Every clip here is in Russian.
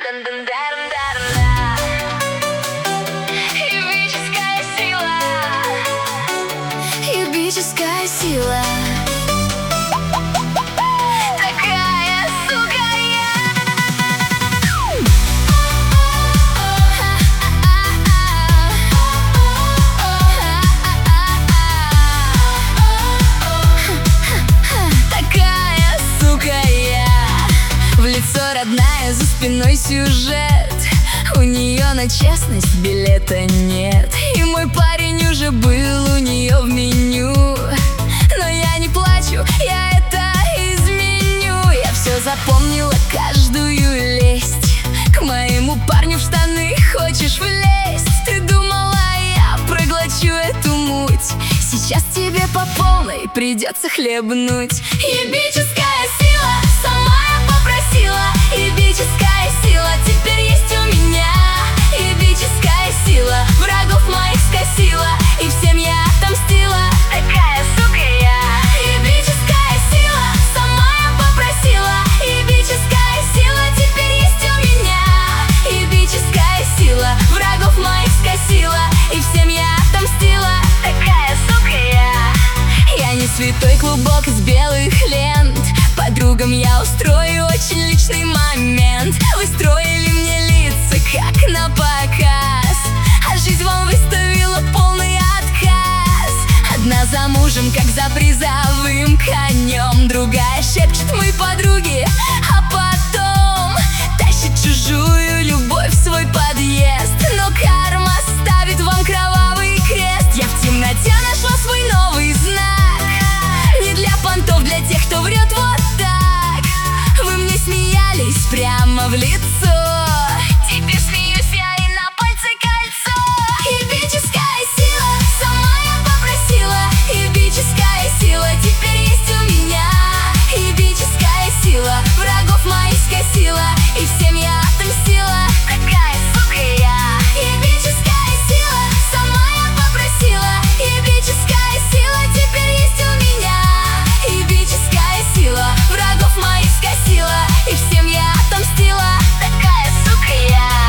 Ебическая сила. Ебическая сила. Такая, сука, я. Такая, сука, я. В лицо родная, за спиной сюжет. У нее на честность билета нет. И мой парень уже был у нее в меню. Но я не плачу, я это изменю. Я все запомнила, каждую лесть. К моему парню в штаны хочешь влезть. Ты думала, я проглочу эту муть. Сейчас тебе по полной придется хлебнуть. Ебическая сила, сама я попросила. Ебическая сила теперь есть у меня. Ебическая сила врагов моих скосила, и всем я отомстила. Такая, сука, я. Ебическая сила, сама я попросила. Ебическая сила теперь есть у меня. Ебическая сила врагов моих скосила, и всем я отомстила. Такая, сука, я. Я не святой клубок из белых лент. Подругам я устрою очень личный момент. Вы строили мне лица как на показ, а жизнь вам выставила полный отказ. Одна за мужем, как за призовым конем. Другая шепчет мы подруги, а потом тащит чужую любовь в свой подъезд. Но карма ставит вам кровавый крест. Я в темноте нашла свой новый знак. Не для понтов, для тех, кто врет вот так. Вы мне смеялись прямо в лицо. Теперь смеюсь я, и на пальце кольцо. Ебическая сила, сама я попросила. Ебическая сила теперь есть у меня. Ебическая сила врагов моих скосила, и всем я отомстила. Такая, сука, я. Ебическая сила, сама я попросила. Ебическая сила теперь есть у меня. Ебическая сила врагов моих скосила, и всем я отомстила. Такая, сука, я.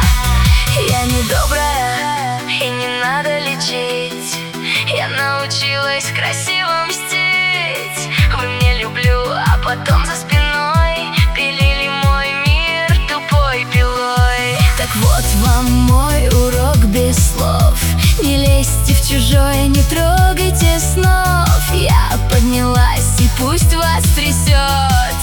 Я недобрая, и не надо лечить. Я научилась красиво мстить. Вы мне люблю, а потом за спиной пилили мой мир тупой пилой. Так вот вам мой урок без слов. Не лезьте в чужое, не трогайте снов. Я поднялась, и пусть вас трясет.